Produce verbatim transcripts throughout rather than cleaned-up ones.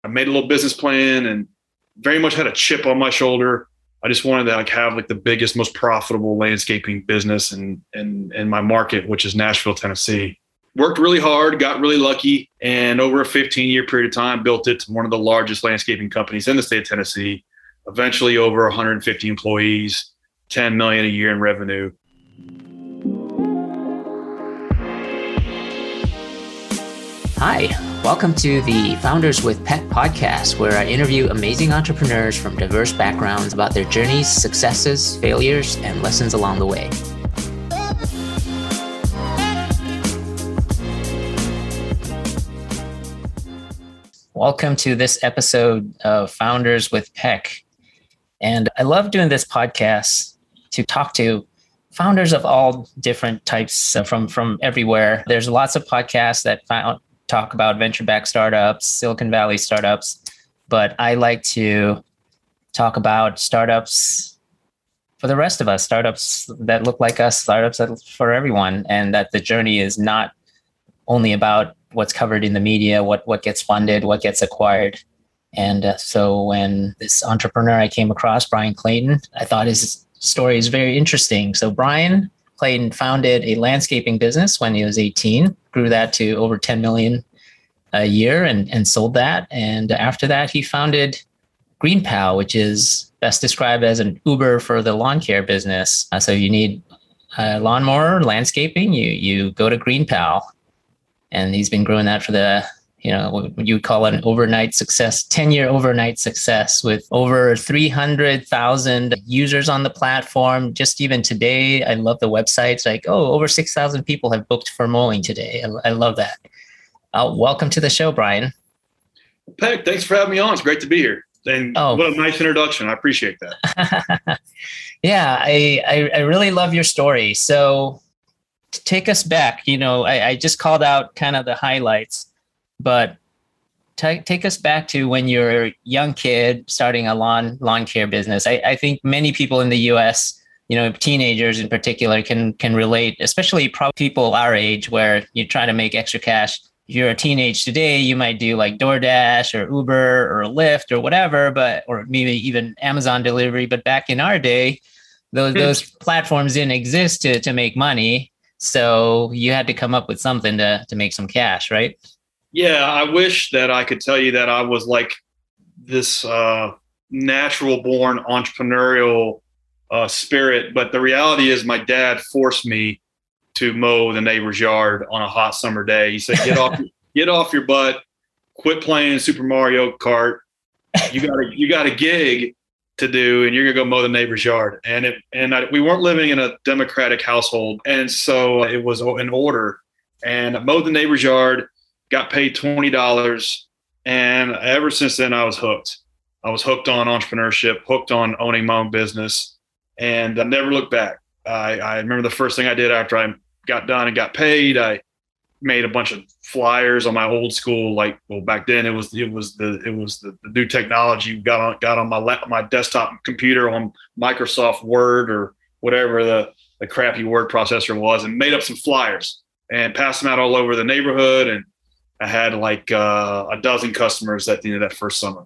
made a little business plan and very much had a chip on my shoulder. I just wanted to like have like the biggest, most profitable landscaping business in, in, in my market, which is Nashville, Tennessee. Worked really hard, got really lucky, and over a fifteen year period of time, built it to one of the largest landscaping companies in the state of Tennessee, eventually over one hundred fifty employees, ten million dollars a year in revenue. Hi, welcome to the Founders with Peck podcast, where I interview amazing entrepreneurs from diverse backgrounds about their journeys, successes, failures, and lessons along the way. Welcome to this episode of Founders with Peck. And I love doing this podcast to talk to founders of all different types from, from everywhere. There's lots of podcasts that found, talk about venture-backed startups, Silicon Valley startups, but I like to talk about startups for the rest of us, startups that look like us, startups that for everyone, and that the journey is not only about what's covered in the media, what what gets funded, what gets acquired. And uh, so when this entrepreneur I came across, Brian Clayton, I thought his story is very interesting. So Brian Clayton founded a landscaping business when he was eighteen, grew that to over ten million a year and, and sold that. And after that, he founded GreenPal, which is best described as an Uber for the lawn care business. Uh, so you need a lawnmower, landscaping, you you go to GreenPal. And he's been growing that for the, you know, what you would call an overnight success, ten year overnight success with over three hundred thousand users on the platform. Just even today, I love the website. It's like, oh, over six thousand people have booked for mowing today. I, I love that. Uh, welcome to the show, Brian. Peck, thanks for having me on. It's great to be here. And oh. What a nice introduction. I appreciate that. yeah, I, I I really love your story. So take us back. You know, I, I just called out kind of the highlights, but t- take us back to when you're a young kid starting a lawn lawn care business. I, I think many people in the U S, you know, teenagers in particular, can can relate, especially probably people our age where you're trying to make extra cash. If you're a teenage today, you might do like DoorDash or Uber or Lyft or whatever, but or maybe even Amazon delivery. But back in our day, those those platforms didn't exist to to make money. So you had to come up with something to, to make some cash, right? Yeah, I wish that I could tell you that I was like this uh, natural born entrepreneurial uh, spirit. But the reality is my dad forced me to mow the neighbor's yard on a hot summer day. He said, get off, get off your butt, quit playing Super Mario Kart. You got a, you got a gig to do, and you're gonna go mow the neighbor's yard. And it, and I, we weren't living in a democratic household, and so it was an order. And I mowed the neighbor's yard, got paid twenty dollars, and ever since then I was hooked. I was hooked on entrepreneurship, hooked on owning my own business, and I never looked back. I, I remember the first thing I did after I got done and got paid, I made a bunch of flyers on my old school, like, well, back then it was, it was the, it was the, the new technology got on, got on my lap, my desktop computer on Microsoft Word or whatever the, the crappy word processor was, and made up some flyers and passed them out all over the neighborhood. And I had like uh, a dozen customers at the end of that first summer,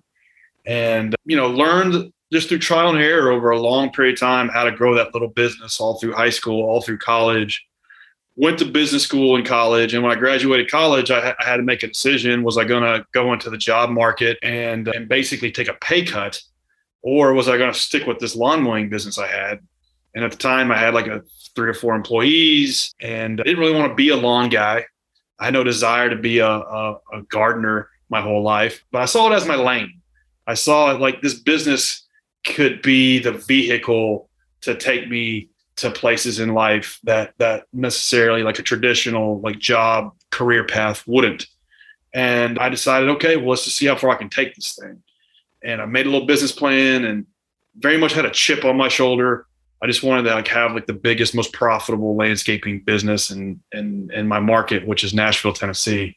and, you know, learned just through trial and error over a long period of time, how to grow that little business all through high school, all through college. Went to business school in college. And when I graduated college, I, ha- I had to make a decision. Was I going to go into the job market and, and basically take a pay cut, or was I going to stick with this lawn mowing business I had? And at the time I had like a three or four employees, and I didn't really want to be a lawn guy. I had no desire to be a, a, a gardener my whole life, but I saw it as my lane. I saw it like this business could be the vehicle to take me to places in life that that necessarily like a traditional like job career path wouldn't. And I decided, okay, well, let's just see how far I can take this thing. And I made a little business plan and very much had a chip on my shoulder. I just wanted to like have like the biggest, most profitable landscaping business in in, in my market, which is Nashville, Tennessee.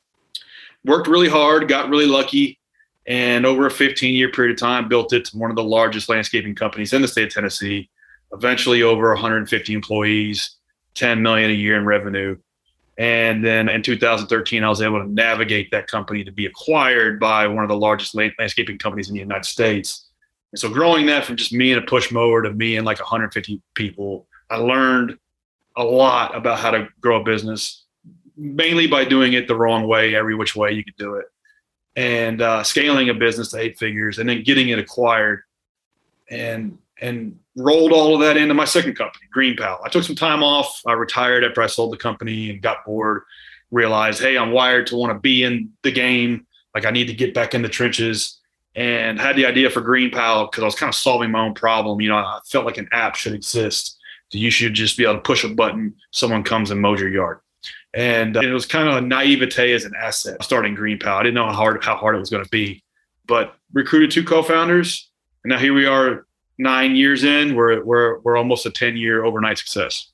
Worked really hard, got really lucky, and over a fifteen year period of time, built it to one of the largest landscaping companies in the state of Tennessee, eventually over one hundred fifty employees, ten million dollars a year in revenue. And then in two thousand thirteen, I was able to navigate that company to be acquired by one of the largest landscaping companies in the United States. And so growing that from just me and a push mower to me and like one hundred fifty people, I learned a lot about how to grow a business, mainly by doing it the wrong way, every which way you could do it. And uh, scaling a business to eight figures and then getting it acquired and and rolled all of that into my second company, GreenPal. I took some time off. I retired after I sold the company and got bored, realized, hey, I'm wired to want to be in the game. Like I need to get back in the trenches, and had the idea for GreenPal because I was kind of solving my own problem. You know, I felt like an app should exist. You should just be able to push a button, someone comes and mows your yard. And uh, it was kind of a naivete as an asset starting GreenPal. I didn't know how hard, how hard it was going to be, but recruited two co-founders. And now here we are nine years in, we're, we're, we're almost a ten year overnight success.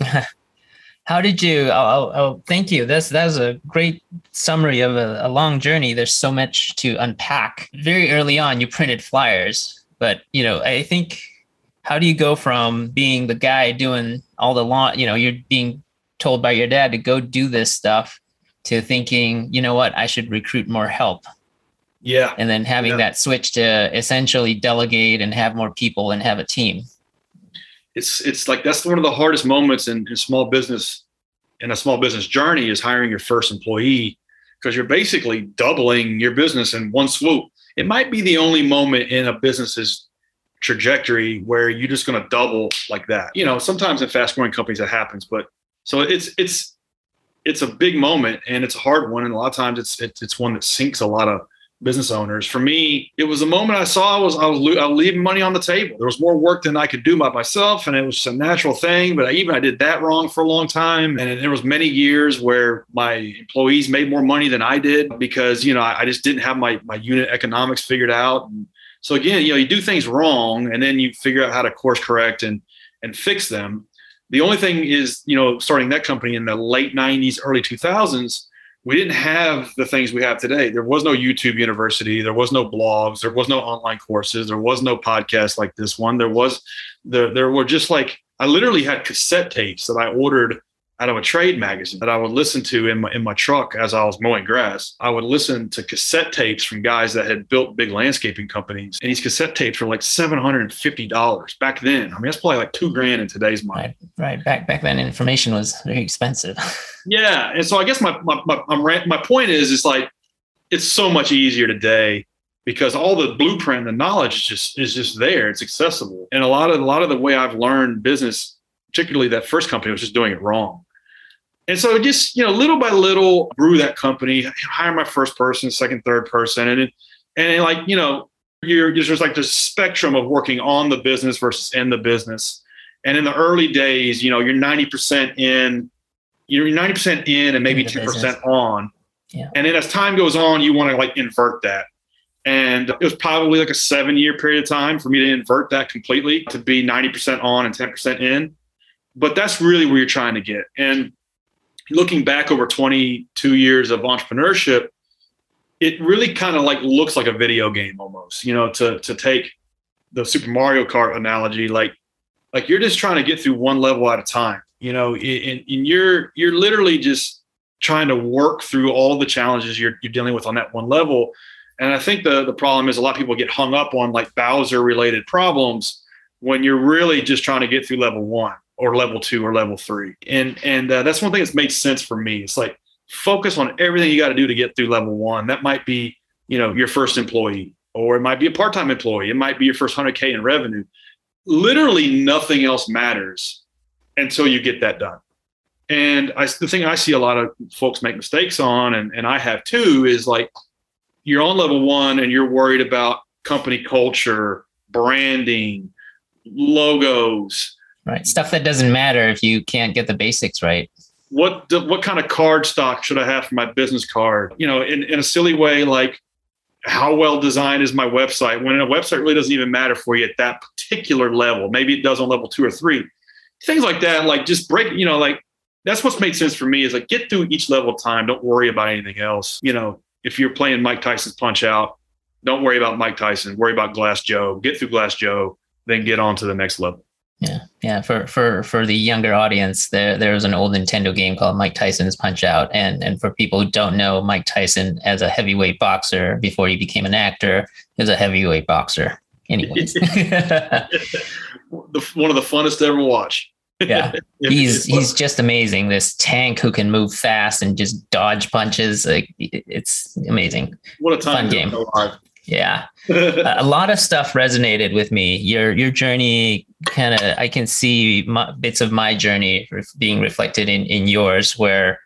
How did you, oh, oh, thank you. That's, that was a great summary of a, a long journey. There's so much to unpack. Very early on, you printed flyers, but you know, I think, how do you go from being the guy doing all the lawn, you know, you're being told by your dad to go do this stuff to thinking, you know what, I should recruit more help. Yeah. And then having yeah. that switch to essentially delegate and have more people and have a team. It's it's like that's one of the hardest moments in, in small business, in a small business journey, is hiring your first employee, because you're basically doubling your business in one swoop. It might be the only moment in a business's trajectory where you're just going to double like that. You know, sometimes in fast growing companies that happens, but so it's it's it's a big moment and it's a hard one, and a lot of times it's it's, it's one that sinks a lot of business owners. For me, it was a moment I saw I was I was, I was leaving money on the table. There was more work than I could do by myself, and it was a natural thing. But I, even I did that wrong for a long time, and there was many years where my employees made more money than I did because you know I, I just didn't have my my unit economics figured out. And so again, you know, you do things wrong, and then you figure out how to course correct and and fix them. The only thing is, you know, starting that company in the late nineties, early two thousands. We didn't have the things we have today. There was no YouTube University. There was no blogs. There was no online courses. There was no podcast like this one. There was, there, there were just like, I literally had cassette tapes that I ordered out of a trade magazine that I would listen to in my, in my truck as I was mowing grass. I would listen to cassette tapes from guys that had built big landscaping companies. And these cassette tapes were like seven hundred fifty dollars back then. I mean, that's probably like two grand in today's money. Right, right. Back, back then information was very expensive. Yeah. And so I guess my, my, my, my, my point is, is like, it's so much easier today because all the blueprint, the knowledge is just, is just there. It's accessible. And a lot of, a lot of the way I've learned business, particularly that first company, was just doing it wrong. And so just, you know, little by little grew that company, hire my first person, second, third person. And, it, and like, you know, you're, you're just like the spectrum of working on the business versus in the business. And in the early days, you know, you're ninety percent in, you're ninety percent in and maybe two percent on. Yeah. And then as time goes on, you want to like invert that. And it was probably like a seven year period of time for me to invert that completely to be ninety percent on and ten percent in. But that's really where you're trying to get. And looking back over twenty-two years of entrepreneurship, it really kind of like looks like a video game almost, you know, to, to take the Super Mario Kart analogy, like, like you're just trying to get through one level at a time, you know, and, and you're, you're literally just trying to work through all the challenges you're, you're dealing with on that one level. And I think the, the problem is a lot of people get hung up on like Bowser related problems when you're really just trying to get through level one or level two or level three. And, and uh, that's one thing that's made sense for me. It's like, focus on everything you got to do to get through level one. That might be, you know, your first employee, or it might be a part-time employee. It might be your first one hundred K in revenue. Literally nothing else matters until you get that done. And I, the thing I see a lot of folks make mistakes on, and, and I have too, is like you're on level one and you're worried about company culture, branding, logos. Right. Stuff that doesn't matter if you can't get the basics right. What what kind of card stock should I have for my business card? You know, in, in a silly way, like how well designed is my website? When a website really doesn't even matter for you at that particular level. Maybe it does on level two or three. Things like that, like just break, you know, like that's what's made sense for me is like get through each level of time. Don't worry about anything else. You know, if you're playing Mike Tyson's Punch Out, don't worry about Mike Tyson. Worry about Glass Joe. Get through Glass Joe, then get on to the next level. Yeah, yeah. For for for the younger audience, there there was an old Nintendo game called Mike Tyson's Punch Out, and and for people who don't know, Mike Tyson as a heavyweight boxer before he became an actor, he was a heavyweight boxer. Anyways, the, one of the funnest to ever watch. Yeah, he's he's just amazing. This tank who can move fast and just dodge punches. Like, it's amazing. What a time Fun game. Yeah. A lot of stuff resonated with me. Your your journey kind of, I can see my, bits of my journey being reflected in, in yours, where,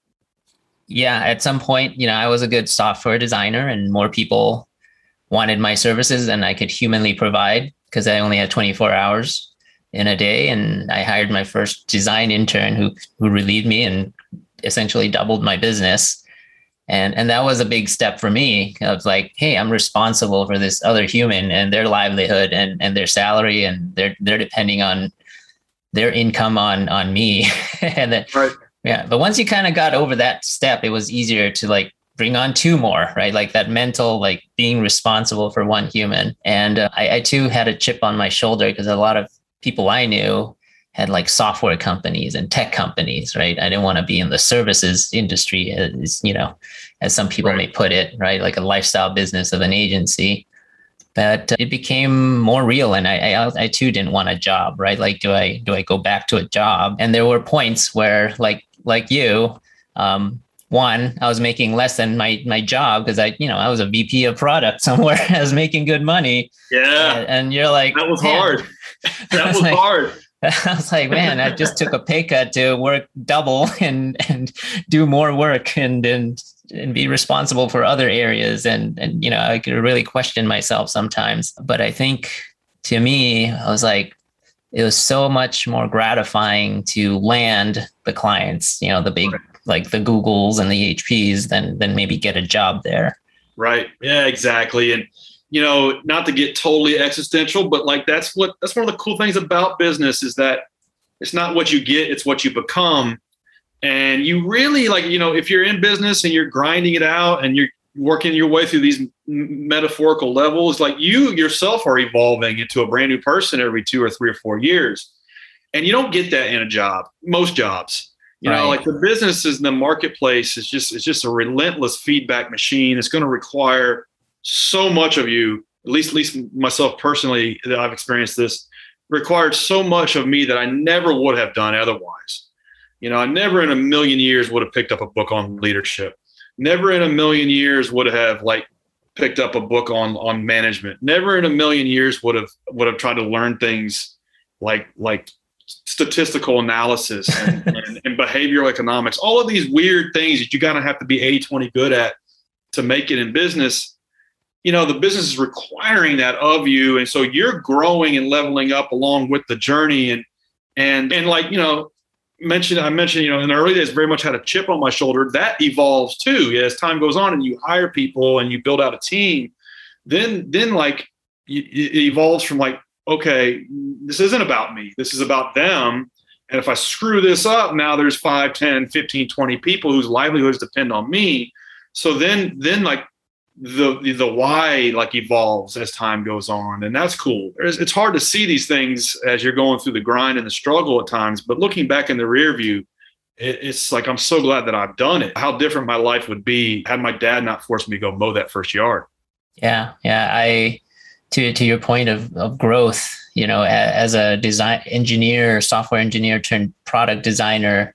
yeah, at some point, you know, I was a good software designer and more people wanted my services than I could humanly provide because I only had twenty-four hours in a day. And I hired my first design intern who who relieved me and essentially doubled my business. And and that was a big step for me. I was like, hey, I'm responsible for this other human and their livelihood and, and their salary, and they're they're depending on their income on on me. And then, right. Yeah. But once you kind of got over that step, it was easier to like bring on two more, right? Like that mental, like being responsible for one human. And uh, I, I too had a chip on my shoulder because a lot of people I knew had like software companies and tech companies, right? I didn't want to be in the services industry, as you know, as some people right. may put it, right? Like a lifestyle business of an agency. But it became more real, and I, I, I too didn't want a job, right? Like, do I do I go back to a job? And there were points where, like like you, um, one, I was making less than my my job because I, you know, I was a V P of product somewhere. I was making good money. Yeah, and, and you're like, that was hard. That was like, hard. I was like, man, I just took a pay cut to work double and and do more work and and and be responsible for other areas. And and you know, I could really question myself sometimes. But I think to me, I was like, it was so much more gratifying to land the clients, you know, the big, like the Googles and the H Ps than than maybe get a job there. Right. Yeah, exactly. And you know, not to get totally existential, but like that's what that's one of the cool things about business is that it's not what you get, it's what you become. And you really like, you know, if you're in business and you're grinding it out and you're working your way through these metaphorical levels, like you yourself are evolving into a brand new person every two or three or four years. And you don't get that in a job, most jobs. You know, right. Like the businesses in the marketplace is just, it's just a relentless feedback machine. It's going to require so much of you, at least, at least myself personally, that I've experienced this, required so much of me that I never would have done otherwise. You know, I never in a million years would have picked up a book on leadership. Never in a million years would have like picked up a book on, on management. Never in a million years would have, would have tried to learn things like, like statistical analysis and, and, and behavioral economics, all of these weird things that you gotta have to be eighty twenty good at to make it in business. You know, the business is requiring that of you. And so you're growing and leveling up along with the journey. And, and, and like, you know, mentioned, I mentioned, you know, in the early days, very much had a chip on my shoulder. That evolves too. As time goes on and you hire people and you build out a team, then, then like it evolves from like, okay, this isn't about me. This is about them. And if I screw this up, now there's five, ten, fifteen, twenty people whose livelihoods depend on me. So then, then like, the the why like evolves as time goes on, and that's cool. It's, it's hard to see these things as you're going through the grind and the struggle at times, but looking back in the rear view, it, it's like I'm so glad that I've done it. How different my life would be had my dad not forced me to go mow that first yard. Yeah, yeah. I to to your point of of growth, you know, as a design engineer, software engineer turned product designer.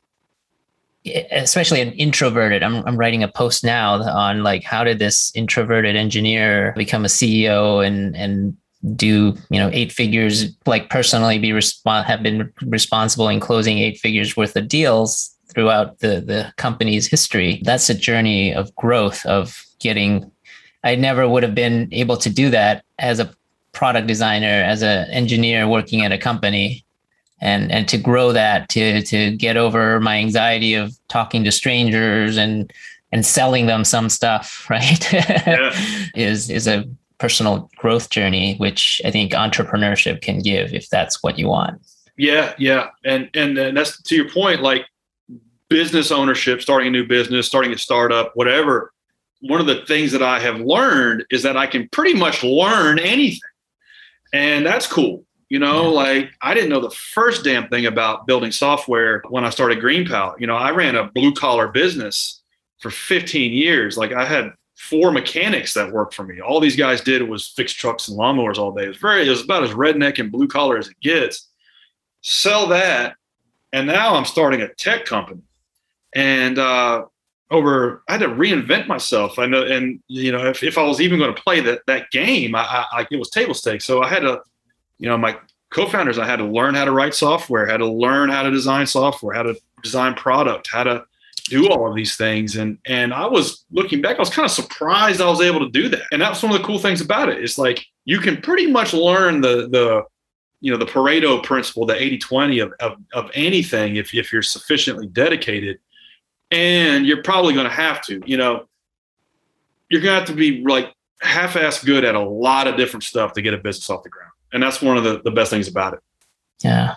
Especially an introverted, I'm I'm writing a post now on like, how did this introverted engineer become a C E O and and do, you know, eight figures, like personally be respon- have been responsible in closing eight figures worth of deals throughout the the company's history. That's a journey of growth, of getting, I never would have been able to do that as a product designer, as an engineer working at a company. And and to grow that, to to get over my anxiety of talking to strangers and and selling them some stuff, right? Yeah. is is a personal growth journey, which I think entrepreneurship can give if that's what you want. Yeah, yeah. And and, and that's to your point, like business ownership, starting a new business, starting a startup, whatever. One of the things that I have learned is that I can pretty much learn anything. And that's cool. You know, Yeah. like I didn't know the first damn thing about building software when I started GreenPal. You know, I ran a blue collar business for fifteen years. Like I had four mechanics that worked for me. All these guys did was fix trucks and lawnmowers all day. It was very, it was about as redneck and blue collar as it gets. Sell that. And now I'm starting a tech company. And uh, over, I had to reinvent myself. I know, and you know, if, if I was even going to play that that game, I, I, it was table stakes. So I had to, you know, my co-founders, I had to learn how to write software, had to learn how to design software, how to design product, how to do all of these things. And and I was looking back, I was kind of surprised I was able to do that. And that's one of the cool things about it. It's like you can pretty much learn the the you know the Pareto principle, the eighty twenty of, of of anything if if you're sufficiently dedicated. And you're probably going to have to, you know, you're going to have to be like half-assed good at a lot of different stuff to get a business off the ground. And that's one of the, the best things about it. Yeah.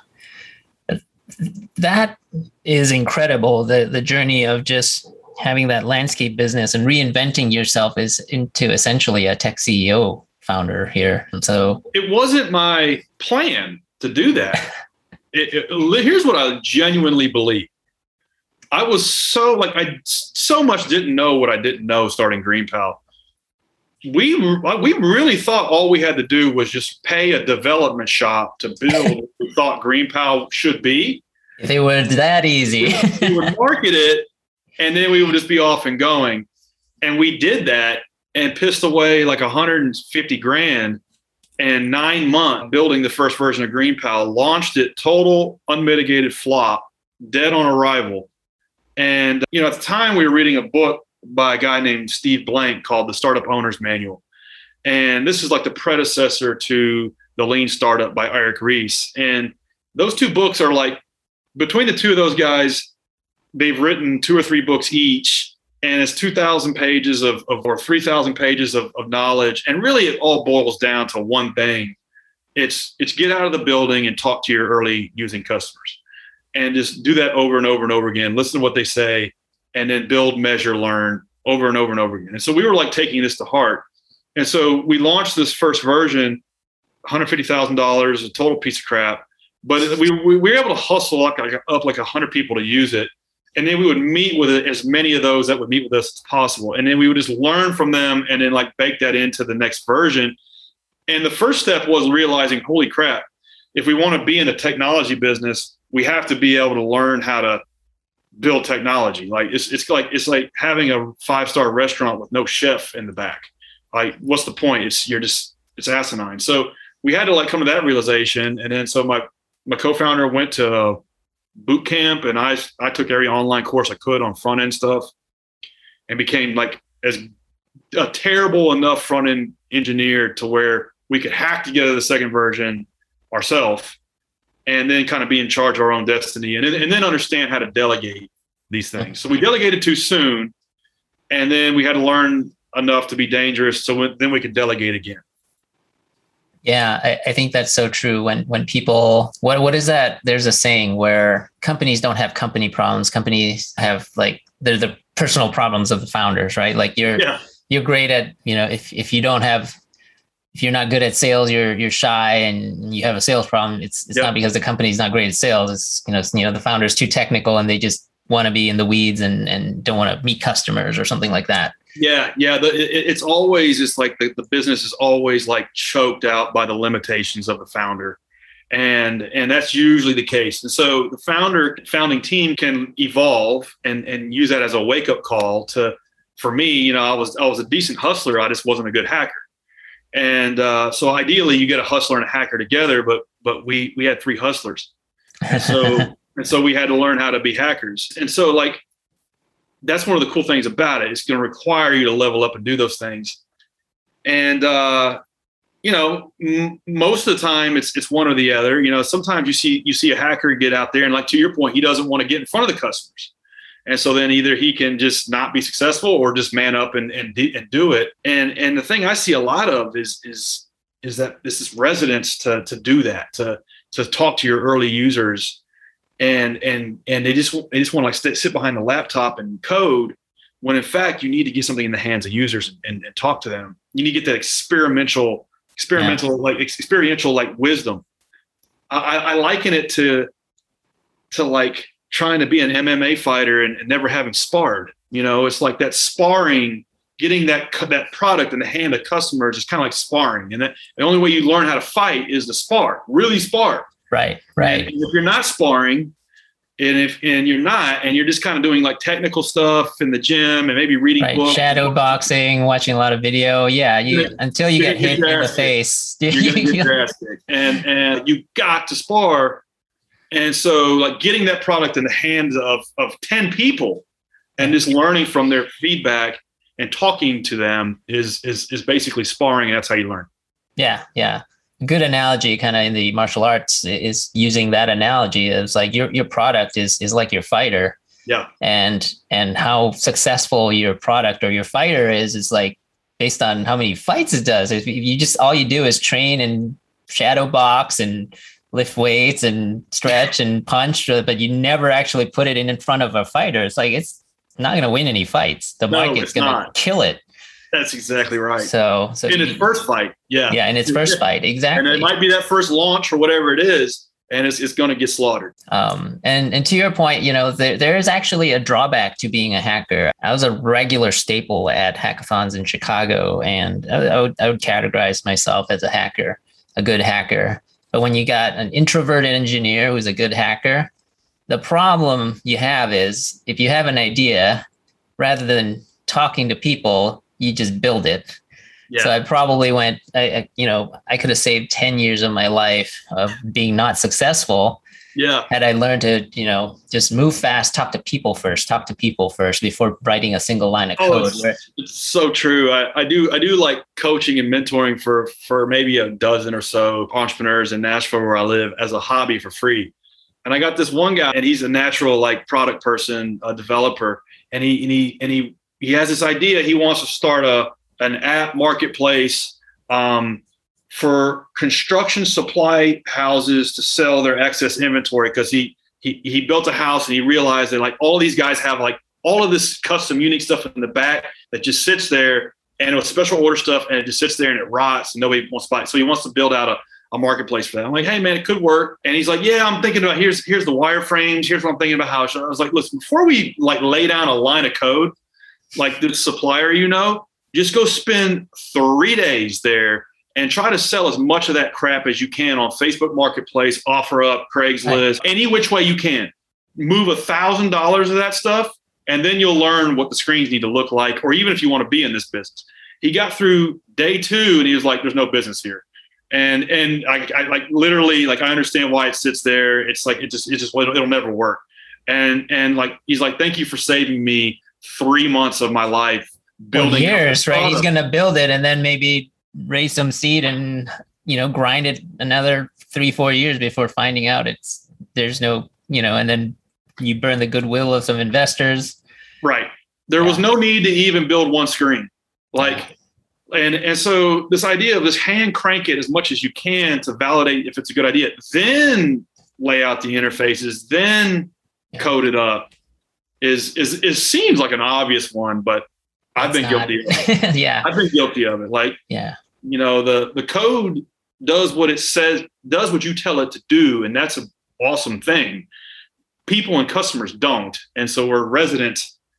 That is incredible. The the journey of just having that landscape business and reinventing yourself is into essentially a tech C E O founder here. And so it wasn't my plan to do that. it, it, here's what I genuinely believe. I was so like, I so much didn't know what I didn't know starting GreenPal. We, we really thought all we had to do was just pay a development shop to build what we thought GreenPal should be. If it were that easy. We would market it and then we would just be off and going. And we did that and pissed away like one hundred fifty grand and nine months building the first version of GreenPal, launched it, total unmitigated flop, dead on arrival. And, you know, at the time we were reading a book by a guy named Steve Blank called The Startup Owner's Manual. And this is like the predecessor to The Lean Startup by Eric Ries. And those two books are like, between the two of those guys, they've written two or three books each. And it's two thousand pages of, of or three thousand pages of, of knowledge. And really it all boils down to one thing. It's, it's get out of the building and talk to your early using customers. And just do that over and over and over again. Listen to what they say, and then build, measure, learn over and over and over again. And so we were like taking this to heart. And so we launched this first version, one hundred fifty thousand dollars, a total piece of crap. But we, we were able to hustle up like, up like one hundred people to use it. And then we would meet with it, as many of those that would meet with us as possible. And then we would just learn from them and then like bake that into the next version. And the first step was realizing, holy crap, if we want to be in the technology business, we have to be able to learn how to build technology. Like it's it's like it's like having a five-star restaurant with no chef in the back. Like, what's the point? It's you're just it's asinine. So we had to like come to that realization. And then so my my co-founder went to boot camp, and I I took every online course I could on front end stuff, and became like as a terrible enough front end engineer to where we could hack together the second version ourselves, and then kind of be in charge of our own destiny, and, and then understand how to delegate these things. So we delegated too soon, and then we had to learn enough to be dangerous, so then we could delegate again. Yeah, I, I think that's so true. When when people, what what is that? There's a saying where companies don't have company problems. Companies have like, they're the personal problems of the founders, right? Like you're yeah. you're great at, you know, if if you don't have, if you're not good at sales, you're you're shy and you have a sales problem. It's it's yep. not because the company's not great at sales. It's, you know, it's, you know, the founder's too technical and they just want to be in the weeds and and don't want to meet customers or something like that. Yeah, yeah. The, it, it's always just like the, the business is always like choked out by the limitations of the founder, and and that's usually the case. And so the founder founding team can evolve and and use that as a wake up call to, for me, you know, I was I was a decent hustler. I just wasn't a good hacker. And uh, so ideally, you get a hustler and a hacker together, but but we we had three hustlers, and so and so we had to learn how to be hackers. And so like. That's one of the cool things about it. It's going to require you to level up and do those things. And, uh, you know, m- most of the time it's it's one or the other. You know, sometimes you see you see a hacker get out there and, like, to your point, he doesn't want to get in front of the customers. And so then either he can just not be successful or just man up and and, de- and do it. And and the thing I see a lot of is is is that this is resonance to to do that, to to talk to your early users. And and and they just they just want to like sit, sit behind the laptop and code, when in fact you need to get something in the hands of users and, and talk to them. You need to get that experimental, experimental yeah. like experiential like wisdom I, I liken it to to like trying to be an M M A fighter and, and never having sparred. You know, it's like that sparring, getting that that product in the hand of customers is kind of like sparring. And that, the only way you learn how to fight is to spar, really spar. Right, right. And if you're not sparring, and if and you're not, and you're just kind of doing like technical stuff in the gym and maybe reading right. books, shadow boxing, watching a lot of video. Yeah, you yeah. until you get hit in the face, you're gonna get your ass kicked. And and you got to spar. And so, like getting that product in the hands of of ten people, and just learning from their feedback and talking to them is is is basically sparring. And that's how you learn. Yeah, yeah. Good analogy, kind of in the martial arts, is using that analogy. It's like your your product is is like your fighter. Yeah. And and how successful your product or your fighter is is like based on how many fights it does. If you just all you do is train and shadow box and lift weights and stretch and punch, but you never actually put it in, in front of a fighter. It's like, it's not going to win any fights. The no, market's going to kill it. That's exactly right. So, so in its first fight. Yeah. Yeah. In its first fight. Exactly. And it might be that first launch or whatever it is, and it's, it's going to get slaughtered. Um, and, and to your point, you know, there, there is actually a drawback to being a hacker. I was a regular staple at hackathons in Chicago, and I, I would, I would categorize myself as a hacker, a good hacker. But when you got an introverted engineer who's a good hacker, the problem you have is if you have an idea, rather than talking to people, you just build it. Yeah. So I probably went, I, I, you know, I could have saved ten years of my life of being not successful. Yeah. Had I learned to, you know, just move fast, talk to people first, talk to people first before writing a single line of code. Oh, it's, it's so true. I, I do. I do like coaching and mentoring for, for maybe a dozen or so entrepreneurs in Nashville where I live as a hobby for free. And I got this one guy, and he's a natural like product person, a developer. And he, and he, and he, he has this idea. He wants to start a, an app marketplace, um, for construction supply houses to sell their excess inventory, because he, he he built a house and he realized that like all these guys have like all of this custom unique stuff in the back that just sits there, and it was special order stuff, and it just sits there and it rots and nobody wants to buy it. So he wants to build out a, a marketplace for that. I'm like, hey man, it could work. And he's like, yeah, I'm thinking about here's here's the wireframes. Here's what I'm thinking about how. I was like, listen, before we like lay down a line of code, like the supplier, you know, just go spend three days there and try to sell as much of that crap as you can on Facebook Marketplace, OfferUp, Craigslist, right. Any which way you can. Move a thousand dollars of that stuff, and then you'll learn what the screens need to look like, or even if you want to be in this business. He got through day two, and he was like, "There's no business here," and and I, I like literally like I understand why it sits there. It's like it just it just it'll, it'll never work, and and like he's like, "Thank you for saving me three months of my life building well, years." Right? He's going to build it, and then maybe raise some seed and, you know, grind it another three, four years before finding out it's, there's no, you know, and then you burn the goodwill of some investors. Right. There yeah. was no need to even build one screen. Like, and, and so this idea of this hand crank it as much as you can to validate if it's a good idea, then lay out the interfaces, then yeah. code it up is, is, is seems like an obvious one, but I've That's been not, guilty of it. yeah. I've been guilty of it. Like, yeah. you know, the, the code does what it says, does what you tell it to do. And that's an awesome thing. People and customers don't. And so we're resident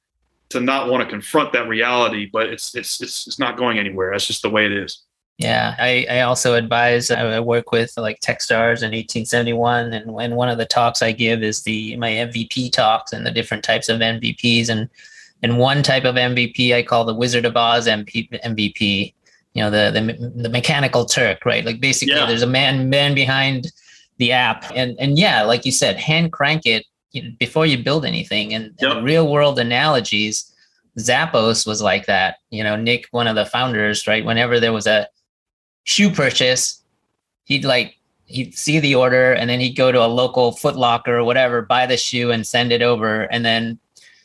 to not want to confront that reality, but it's, it's, it's, it's not going anywhere. That's just the way it is. Yeah. I, I also advise, I work with like Techstars and eighteen seventy-one. And when one of the talks I give is the, my M V P talks and the different types of M V Ps. And And one type of M V P I call the Wizard of Oz M V P, you know, the the, the mechanical Turk, right? Like basically yeah. there's a man man behind the app. And and yeah, like you said, hand crank it you know, before you build anything. And, yep. and real world analogies, Zappos was like that. You know, Nick, one of the founders, right? Whenever there was a shoe purchase, he'd like, he'd see the order and then he'd go to a local Foot Locker or whatever, buy the shoe and send it over. And then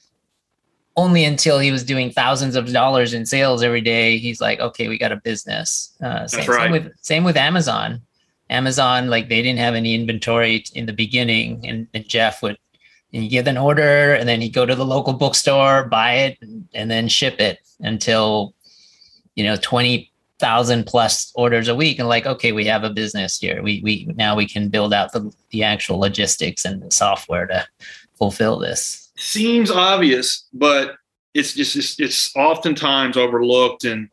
only until he was doing thousands of dollars in sales every day, he's like, okay, we got a business. Uh, same, That's right. Same with, same with Amazon. Amazon, like they didn't have any inventory in the beginning, and, and Jeff would and you get an order and then he'd go to the local bookstore, buy it, and, and then ship it until, you know, twenty thousand plus orders a week, and like, okay, we have a business here. We we now we can build out the the actual logistics and the software to fulfill this. Seems obvious, but it's just it's, it's oftentimes overlooked, and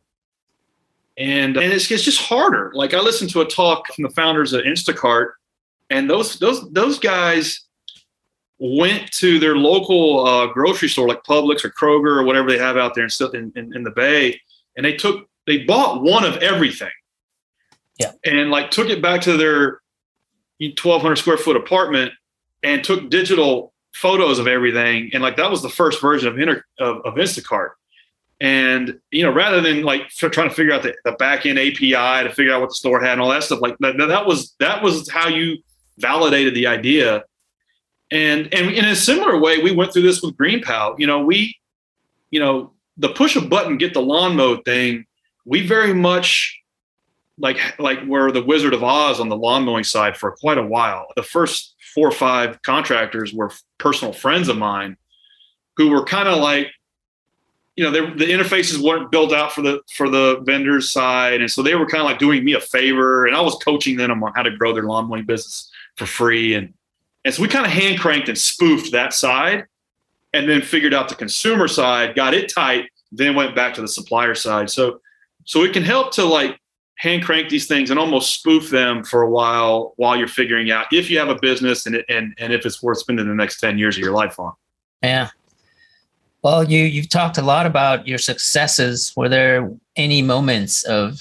and and it's it's just harder. Like I listened to a talk from the founders of Instacart, and those those those guys went to their local uh, grocery store like Publix or Kroger or whatever they have out there in, in, in the Bay, and they took they bought one of everything, yeah, and like took it back to their twelve hundred square foot apartment and took digital photos of everything, and like that was the first version of Inter, of, of Instacart. And you know, rather than like trying to figure out the, the back end A P I to figure out what the store had and all that stuff, like that, that was that was how you validated the idea. And and in a similar way, we went through this with GreenPal. You know, we, you know, the push a button, get the lawn mowed thing, we very much like like were the Wizard of Oz on the lawn mowing side for quite a while. The first four or five contractors were personal friends of mine who were kind of like, you know, they, the interfaces weren't built out for the for the vendors side. And so they were kind of like doing me a favor, and I was coaching them on how to grow their lawn mowing business for free. And And so we kind of hand cranked and spoofed that side, and then figured out the consumer side, got it tight, then went back to the supplier side. So, so it can help to like hand crank these things and almost spoof them for a while while you're figuring out if you have a business and it, and and if it's worth spending the next ten years of your life on. Yeah. Well, you you've talked a lot about your successes. Were there any moments of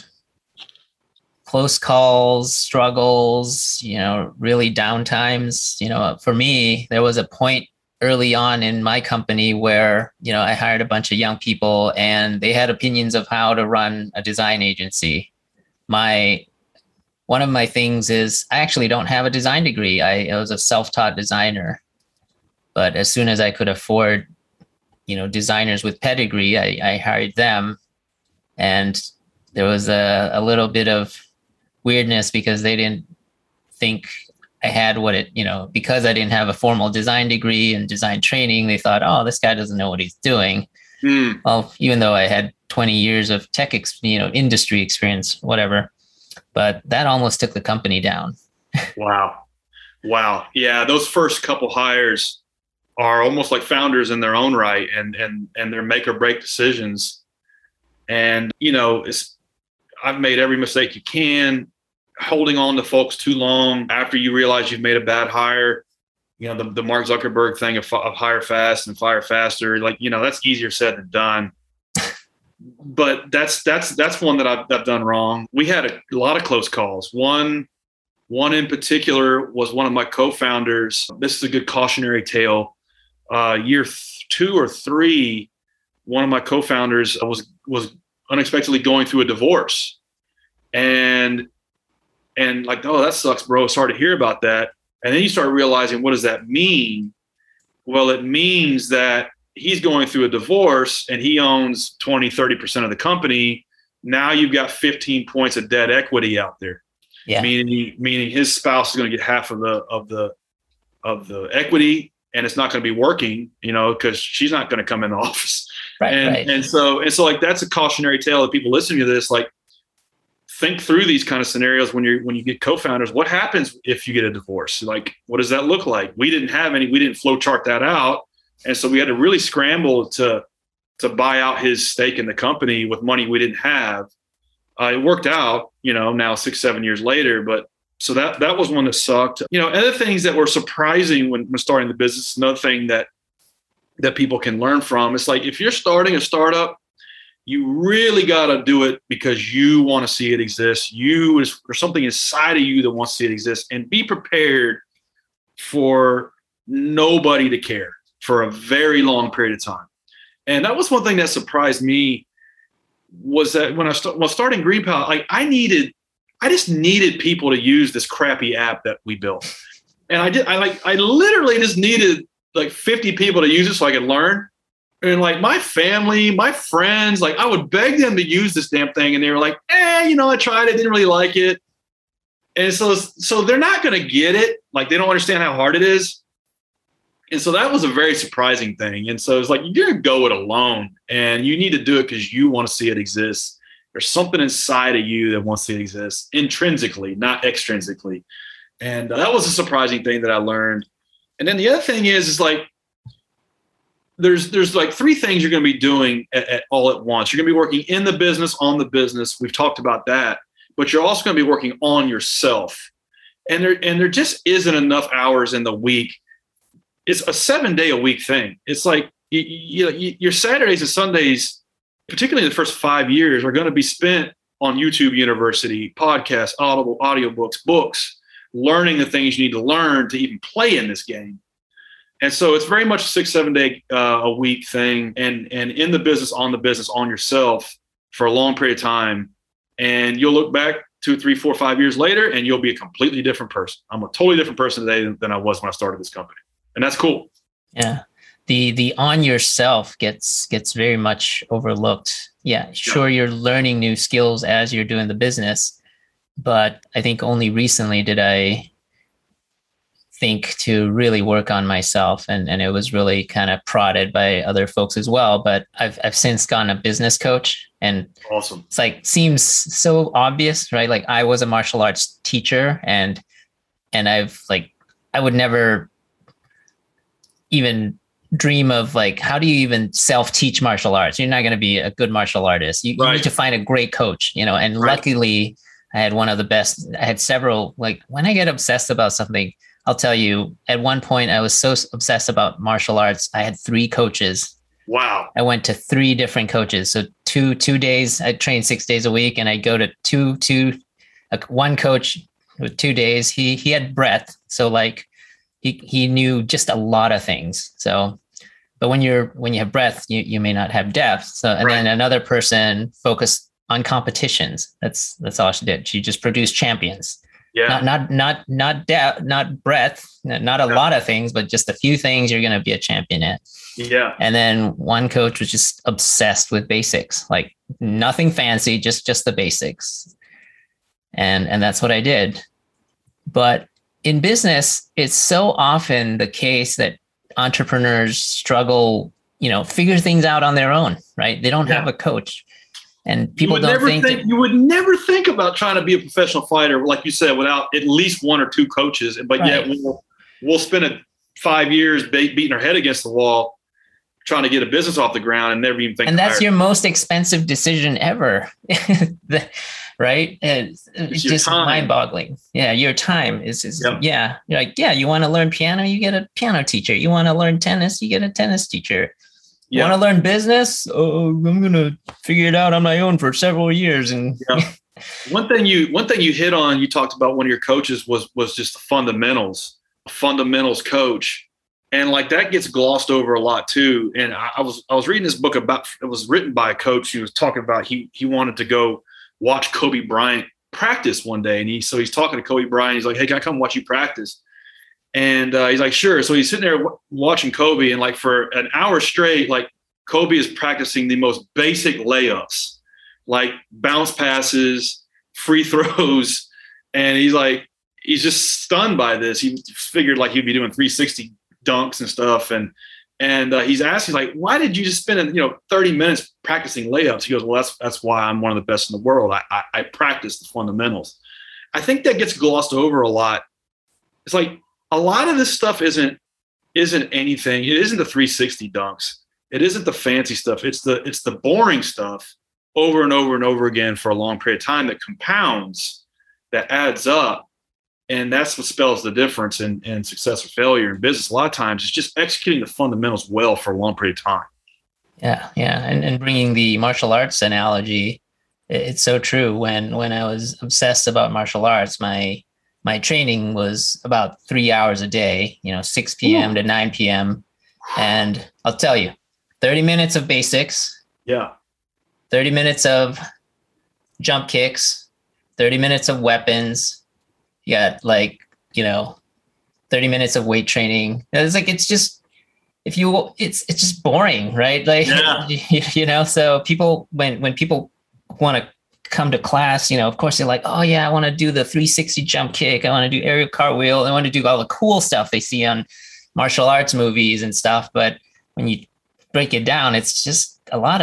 close calls, struggles, you know, really down times? You know, for me, there was a point early on in my company where, you know, I hired a bunch of young people and they had opinions of how to run a design agency. My, one of my things is I actually don't have a design degree. I, I was a self-taught designer, but as soon as I could afford, you know, designers with pedigree, I, I hired them. And there was a, a little bit of weirdness because they didn't think I had what it, you know, because I didn't have a formal design degree and design training, they thought, oh, this guy doesn't know what he's doing. Mm. Well, even though I had twenty years of tech, ex- you know, industry experience, whatever, but that almost took the company down. Wow. Wow. Yeah. Those first couple hires are almost like founders in their own right, and, and, and they're make or break decisions. And, you know, it's, I've made every mistake you can. Holding on to folks too long after you realize you've made a bad hire, you know, the, the Mark Zuckerberg thing of, of hire fast and fire faster, like, you know, that's easier said than done. But that's, that's, that's one that I've, I've done wrong. We had a, a lot of close calls. One, one in particular was one of my co-founders. This is a good cautionary tale. Uh, year th- two or three, one of my co-founders was, was unexpectedly going through a divorce. And And like, oh, that sucks, bro. Sorry to hear about that. And then you start realizing, what does that mean? Well, it means that he's going through a divorce and he owns twenty, thirty percent of the company. Now you've got fifteen points of debt equity out there. Yeah. Meaning, meaning his spouse is going to get half of the, of the, of the equity, and it's not going to be working, you know, because she's not going to come in the office. Right, and, right. and so, and so like, that's a cautionary tale of people listening to this. Like, think through these kind of scenarios when you're when you get co-founders. What happens if you get a divorce? Like, what does that look like? We didn't have any. We didn't flow chart that out, and so we had to really scramble to to buy out his stake in the company with money we didn't have. Uh, it worked out, you know, now six seven years later. But so that that was one that sucked. You know, other things that were surprising when, when starting the business. Another thing that that people can learn from. It's like, if you're starting a startup, you really got to do it because you want to see it exist. You is there's something inside of you that wants to see it exist, and be prepared for nobody to care for a very long period of time. And that was one thing that surprised me, was that when I st- was starting GreenPal, like I needed, I just needed people to use this crappy app that we built. And I did, I like, I literally just needed like fifty people to use it so I could learn. And like my family, my friends, like I would beg them to use this damn thing. And they were like, eh, you know, I tried it, didn't really like it. And so, so they're not going to get it. Like they don't understand how hard it is. And so that was a very surprising thing. And so it's like, you're going to go it alone, and you need to do it because you want to see it exist. There's something inside of you that wants to exist intrinsically, not extrinsically. And uh, that was a surprising thing that I learned. And then the other thing is, is like, there's, there's like three things you're going to be doing at, at all at once. You're going to be working in the business, on the business. We've talked about that, but you're also going to be working on yourself. And there, and there just isn't enough hours in the week. It's a seven day a week thing. It's like, you, you, you, your Saturdays and Sundays, particularly the first five years, are going to be spent on YouTube University, podcasts, audible, audiobooks, books, learning the things you need to learn to even play in this game. And so it's very much a six, seven day uh, a week thing, and, and in the business, on the business, on yourself for a long period of time. And you'll look back two, three, four, five years later, and you'll be a completely different person. I'm a totally different person today than, than I was when I started this company. And that's cool. Yeah. The, the on yourself gets, gets very much overlooked. Yeah. Sure. Yeah. You're learning new skills as you're doing the business, but I think only recently did I think to really work on myself. And, and it was really kind of prodded by other folks as well. But I've, I've since gotten a business coach, and awesome. It's like, seems so obvious, right? Like I was a martial arts teacher, and, and I've like, I would never even dream of like, how do you even self-teach martial arts? You're not going to be a good martial artist. You, right. you need to find a great coach, you know, and right. luckily I had one of the best. I had several, like when I get obsessed about something, I'll tell you, at one point I was so obsessed about martial arts, I had three coaches. Wow. I went to three different coaches. So two, two days, I trained six days a week, and I go to two, two, like one coach with two days. He, he had breadth. So like he, he knew just a lot of things. So, but when you're, when you have breadth, you, you may not have depth. So, and right. then another person focused on competitions. That's, that's all she did. She just produced champions. Yeah. Not, not, not, not depth, not breadth, not a yeah. lot of things, but just a few things you're going to be a champion at. Yeah. And then one coach was just obsessed with basics, like nothing fancy, just, just the basics. And, and that's what I did. But in business, it's so often the case that entrepreneurs struggle, you know, figure things out on their own, right? They don't yeah. have a coach. And people don't think, think that, you would never think about trying to be a professional fighter, like you said, without at least one or two coaches. But right. yet we'll, we'll spend a, five years beating our head against the wall, trying to get a business off the ground, and never even think. And that's your most expensive decision ever, right? It's, it's just mind-boggling. Yeah, your time is, is yep. yeah. You're like, yeah, you want to learn piano, you get a piano teacher. You want to learn tennis, you get a tennis teacher. You yeah. want to learn business? Oh, I'm going to figure it out on my own for several years. And yeah. one thing you one thing you hit on, you talked about one of your coaches was was just the fundamentals, a fundamentals coach. And like that gets glossed over a lot too. And I, I was I was reading this book about, it was written by a coach who was talking about he he wanted to go watch Kobe Bryant practice one day. And he so he's talking to Kobe Bryant. He's like, hey, can I come watch you practice? And uh, he's like, sure. So he's sitting there w- watching Kobe, and like for an hour straight, like Kobe is practicing the most basic layups, like bounce passes, free throws. And he's like, he's just stunned by this. He figured like he'd be doing three sixty dunks and stuff. And, and uh, he's asking like, why did you just spend, you know, thirty minutes practicing layups? He goes, well, that's, that's why I'm one of the best in the world. I, I, I practice the fundamentals. I think that gets glossed over a lot. It's like, a lot of this stuff isn't isn't anything. It isn't the three sixty dunks. It isn't the fancy stuff. It's the it's the boring stuff over and over and over again for a long period of time that compounds, that adds up. And that's what spells the difference in, in success or failure in business. A lot of times it's just executing the fundamentals well for a long period of time. Yeah, yeah. And, and bringing the martial arts analogy, it's so true. When when I was obsessed about martial arts, my My training was about three hours a day, you know, six p.m. Ooh. To nine p.m. And I'll tell you, thirty minutes of basics. Yeah. thirty minutes of jump kicks, thirty minutes of weapons. You got like, you know, thirty minutes of weight training. It's like, it's just, if you, it's, it's just boring, right? Like, yeah. you, you know, so people, when, when people want to come to class, you know, of course they're like, oh yeah, I want to do the three sixty jump kick. I want to do aerial cartwheel. I want to do all the cool stuff they see on martial arts movies and stuff. But when you break it down, it's just a lot of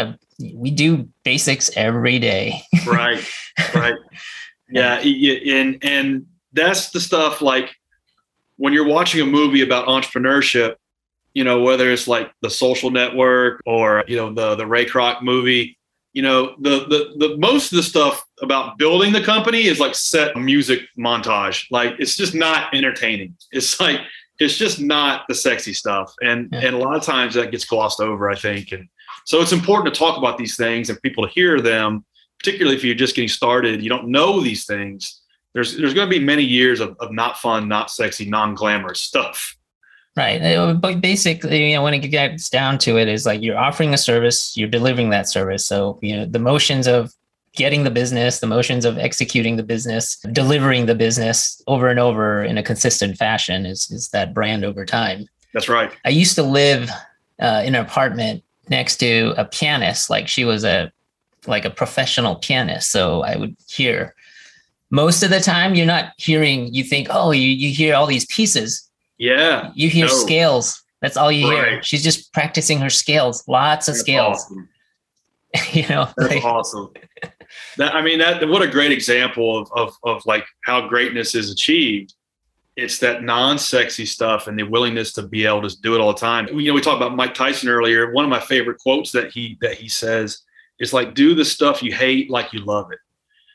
we do basics every day. Right. Right. Yeah. And, and that's the stuff like when you're watching a movie about entrepreneurship, you know, whether it's like The Social Network or, you know, the, the Ray Kroc movie, you know, the, the, the most of the stuff about building the company is like set music montage. Like, it's just not entertaining. It's like, it's just not the sexy stuff. And, yeah. and a lot of times that gets glossed over, I think. And so it's important to talk about these things and people to hear them, particularly if you're just getting started, you don't know these things. There's, there's going to be many years of, of not fun, not sexy, non-glamorous stuff. Right. But basically, you know, when it gets down to it, is like you're offering a service, you're delivering that service. So, you know, the motions of getting the business, the motions of executing the business, delivering the business over and over in a consistent fashion is, is that brand over time. That's right. I used to live uh, in an apartment next to a pianist. Like, she was a like a professional pianist. So I would hear most of the time, you're not hearing, you think, oh, you, you hear all these pieces. Yeah. You hear no. scales. That's all you right. hear. She's just practicing her scales. Lots of That's scales. Awesome. You know, that's like, awesome. That, I mean, that what a great example of, of of like how greatness is achieved. It's that non-sexy stuff and the willingness to be able to do it all the time. You know, we talked about Mike Tyson earlier. One of my favorite quotes that he that he says is like, "Do the stuff you hate like you love it,"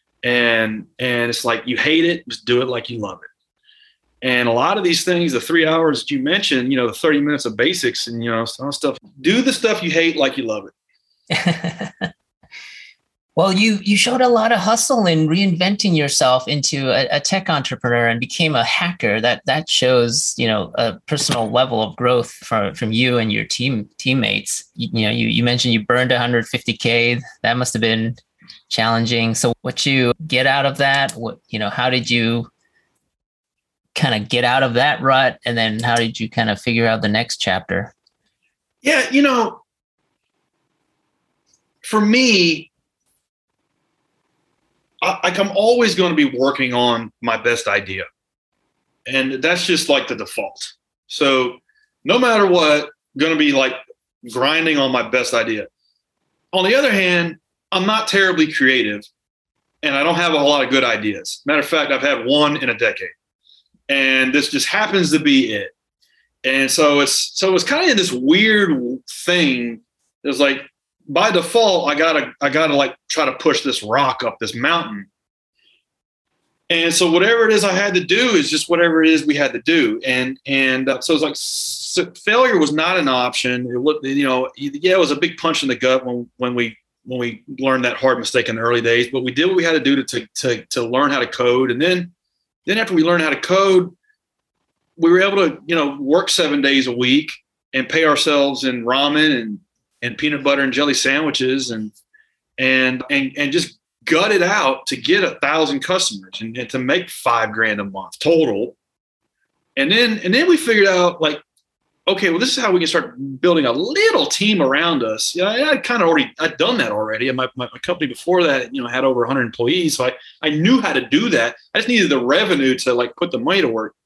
and and it's like, you hate it, just do it like you love it. And a lot of these things, the three hours that you mentioned, you know, the thirty minutes of basics and, you know, some stuff, do the stuff you hate like you love it. Well, you you showed a lot of hustle in reinventing yourself into a, a tech entrepreneur and became a hacker. That that shows, you know, a personal level of growth from, from you and your team teammates. You, you know, you, you mentioned you burned one hundred fifty K. That must have been challenging. So what you get out of that? What, you know, how did you kind of get out of that rut? And then how did you kind of figure out the next chapter? Yeah, you know, for me, I, like I'm always going to be working on my best idea. And that's just like the default. So no matter what, going to be like grinding on my best idea. On the other hand, I'm not terribly creative and I don't have a lot of good ideas. Matter of fact, I've had one in a decade. And this just happens to be it. And so it's so it's kind of this weird thing. It's like by default, I gotta I gotta like try to push this rock up this mountain. And so whatever it is I had to do is just whatever it is we had to do. And and uh, so it's like so failure was not an option. It was, you know, yeah, it was a big punch in the gut when when we when we learned that hard mistake in the early days. But we did what we had to do to to to, to learn how to code, and then. Then after we learned how to code, we were able to, you know, work seven days a week and pay ourselves in ramen and, and peanut butter and jelly sandwiches and and and and just gut it out to get a thousand customers and, and to make five grand a month total. And then and then we figured out like, okay, well, this is how we can start building a little team around us. Yeah, I, I kind of already I'd done that already. And my, my, my company before that, you know, had over one hundred employees. So I, I knew how to do that. I just needed the revenue to like put the money to work.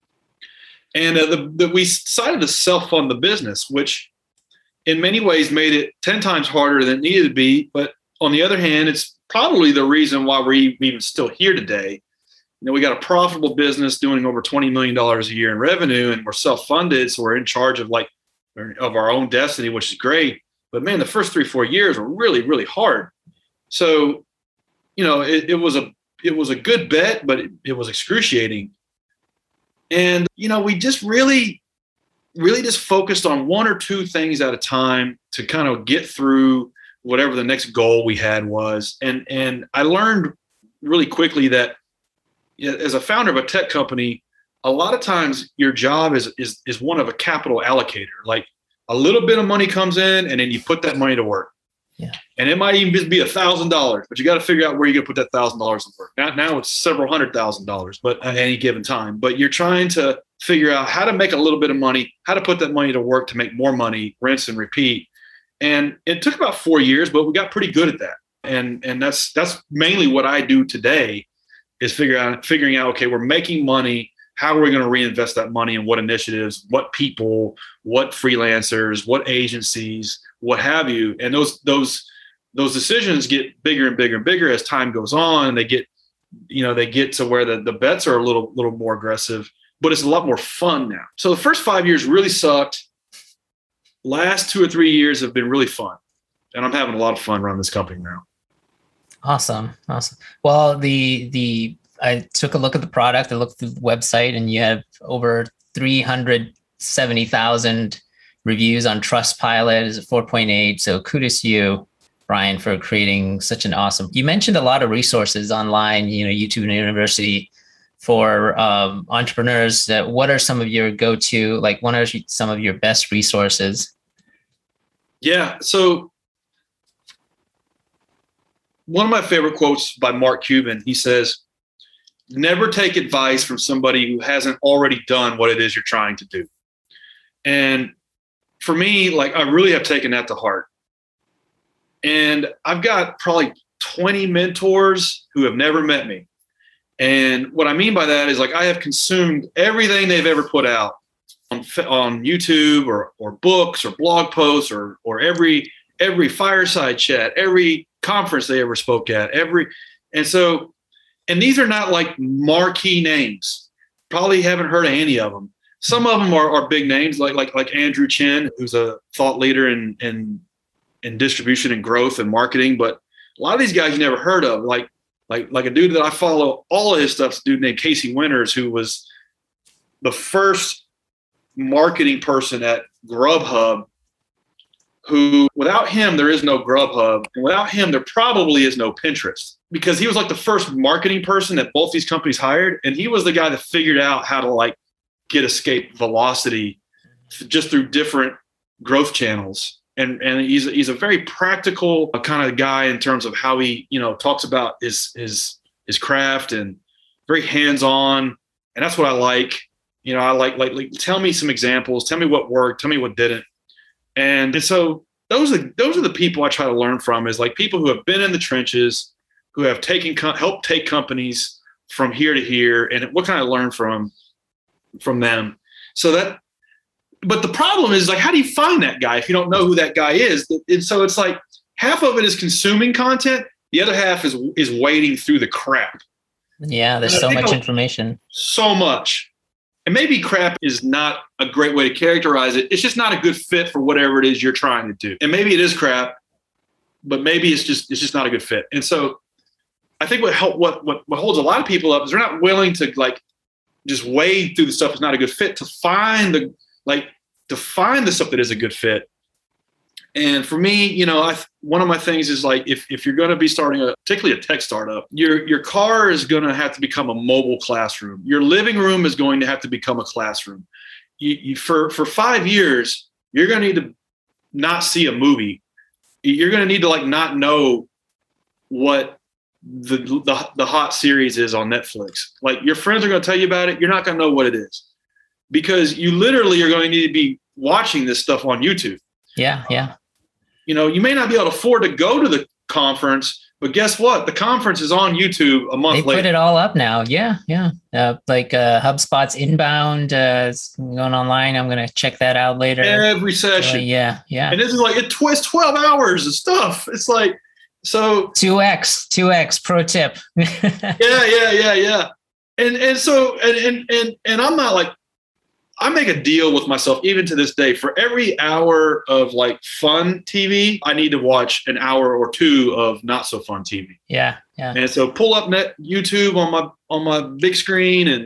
And uh, the, the, we decided to self-fund the business, which in many ways made it ten times harder than it needed to be. But on the other hand, it's probably the reason why we're even still here today. You know, we got a profitable business doing over twenty million dollars a year in revenue, and we're self-funded. So we're in charge of like of our own destiny, which is great. But man, the first three, four years were really, really hard. So, you know, it, it was a, it was a good bet, but it, it was excruciating. And, you know, we just really, really just focused on one or two things at a time to kind of get through whatever the next goal we had was. And, and I learned really quickly that, as a founder of a tech company, a lot of times your job is is is one of a capital allocator. Like a little bit of money comes in and then you put that money to work. Yeah. And it might even just be a thousand dollars, but you got to figure out where you're gonna put that thousand dollars to work. Now, now it's several hundred thousand dollars, but at any given time. But you're trying to figure out how to make a little bit of money, how to put that money to work to make more money, rinse and repeat. And it took about four years, but we got pretty good at that. And and that's that's mainly what I do today. Is figure out, figuring out, okay, we're making money. How are we going to reinvest that money in what initiatives, what people, what freelancers, what agencies, what have you? And those those those decisions get bigger and bigger and bigger as time goes on, and they get, you know, they get to where the, the bets are a little, little more aggressive, but it's a lot more fun now. So the first five years really sucked. Last two or three years have been really fun, and I'm having a lot of fun running this company now. Awesome. Awesome. Well, the, the, I took a look at the product, I looked through the website, and you have over three hundred seventy thousand reviews on Trustpilot. Is a four point eight. So kudos to you, Brian, for creating such an awesome, you mentioned a lot of resources online, you know, YouTube University for um, entrepreneurs. Uh, what are some of your go-to, like what are some of your best resources? Yeah. So one of my favorite quotes by Mark Cuban, he says, never take advice from somebody who hasn't already done what it is you're trying to do. And for me, like, I really have taken that to heart. And I've got probably twenty mentors who have never met me. And what I mean by that is, like, I have consumed everything they've ever put out on, on YouTube or, or books or blog posts or, or every, every fireside chat, every conference they ever spoke at, every, and so, and these are not like marquee names. Probably haven't heard of any of them. Some of them are, are big names, like like like Andrew Chen, who's a thought leader in in in distribution and growth and marketing. But a lot of these guys you never heard of, like like like a dude that I follow all of his stuff, a dude named Casey Winters, who was the first marketing person at Grubhub. Who, without him, there is no Grubhub. And without him, there probably is no Pinterest, because he was like the first marketing person that both these companies hired. And he was the guy that figured out how to like get escape velocity just through different growth channels. And, and he's, he's a very practical kind of guy in terms of how he, you know, talks about his, his, his craft, and very hands-on. And that's what I like. You know, I like, like, like, tell me some examples, tell me what worked, tell me what didn't. And, and so those are those are the people I try to learn from, is like people who have been in the trenches, who have taken helped take companies from here to here, and what can I learn from from them? So that, but the problem is, like, how do you find that guy if you don't know who that guy is? And so it's like half of it is consuming content, the other half is is wading through the crap. Yeah, there's so much information. So much. And maybe crap is not a great way to characterize it. It's just not a good fit for whatever it is you're trying to do. And maybe it is crap, but maybe it's just it's just not a good fit. And so I think what help what what, what holds a lot of people up is they're not willing to like just wade through the stuff that's not a good fit to find the like to find the stuff that is a good fit. And for me, you know, I, one of my things is like, if, if you're going to be starting a, particularly a tech startup, your, your car is going to have to become a mobile classroom. Your living room is going to have to become a classroom. You, you, for, for five years, you're going to need to not see a movie. You're going to need to like not know what the, the, the hot series is on Netflix. Like, your friends are going to tell you about it. You're not going to know what it is, because you literally are going to need to be watching this stuff on YouTube. Yeah. Yeah. You know, you may not be able to afford to go to the conference, but guess what? The conference is on YouTube a month they later. They put it all up now. Yeah, yeah. Uh, like uh, HubSpot's Inbound uh, going online. I'm going to check that out later. Every session. Uh, yeah, yeah. And this is like, it twists twelve hours of stuff. It's like, so. two X, two X pro tip. yeah, yeah, yeah, yeah. And and so, and, and, and, and I'm not like, I make a deal with myself, even to this day, for every hour of like fun T V, I need to watch an hour or two of not so fun T V. Yeah, yeah. And so pull up net YouTube on my on my big screen and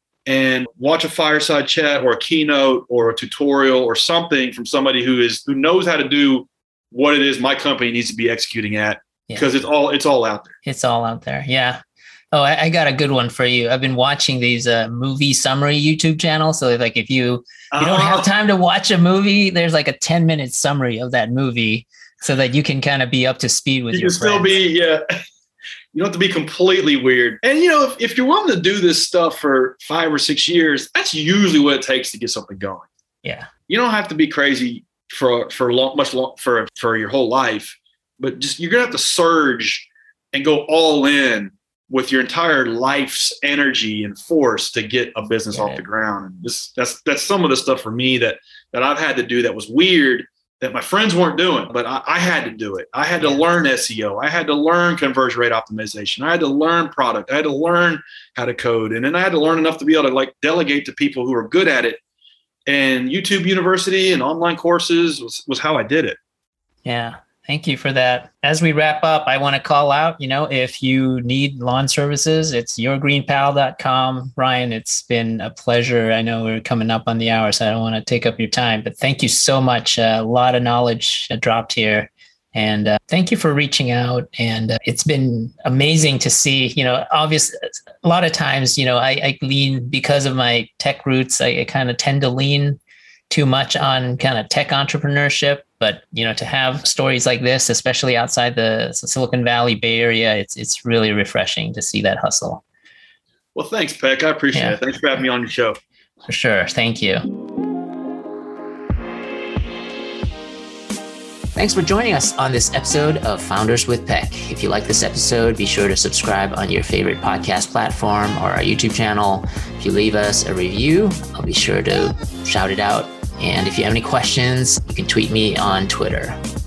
and watch a fireside chat or a keynote or a tutorial or something from somebody who is who knows how to do what it is my company needs to be executing at, yeah. because it's all it's all out there. It's all out there. Yeah. Oh, I, I got a good one for you. I've been watching these uh, movie summary YouTube channels. So like if you, you don't have time to watch a movie, there's like a ten minute summary of that movie so that you can kind of be up to speed with you your can friends. Still be, yeah. You don't have to be completely weird. And, you know, if, if you're willing to do this stuff for five or six years, that's usually what it takes to get something going. Yeah. You don't have to be crazy for, for long, much long, for, for your whole life, but just, you're going to have to surge and go all in with your entire life's energy and force to get a business yeah. off the ground. And this, that's, that's some of the stuff for me that, that I've had to do that was weird, that my friends weren't doing, but I, I had to do it. I had to learn S E O. I had to learn conversion rate optimization. I had to learn product. I had to learn how to code. And then I had to learn enough to be able to like delegate to people who are good at it. And YouTube University and online courses was, was how I did it. Yeah. Thank you for that. As we wrap up, I want to call out, you know, if you need lawn services, it's your green pal dot com. Ryan, it's been a pleasure. I know we're coming up on the hour, so I don't want to take up your time, but thank you so much. Uh, a lot of knowledge dropped here. And uh, thank you for reaching out. And uh, it's been amazing to see, you know, obviously a lot of times, you know, I, I lean because of my tech roots, I, I kind of tend to lean too much on kind of tech entrepreneurship. But, you know, to have stories like this, especially outside the Silicon Valley Bay Area, it's it's really refreshing to see that hustle. Well, thanks, Peck. I appreciate Yeah. it. Thanks for having me on your show. For sure. Thank you. Thanks for joining us on this episode of Founders with Peck. If you like this episode, be sure to subscribe on your favorite podcast platform or our YouTube channel. If you leave us a review, I'll be sure to shout it out. And if you have any questions, you can tweet me on Twitter.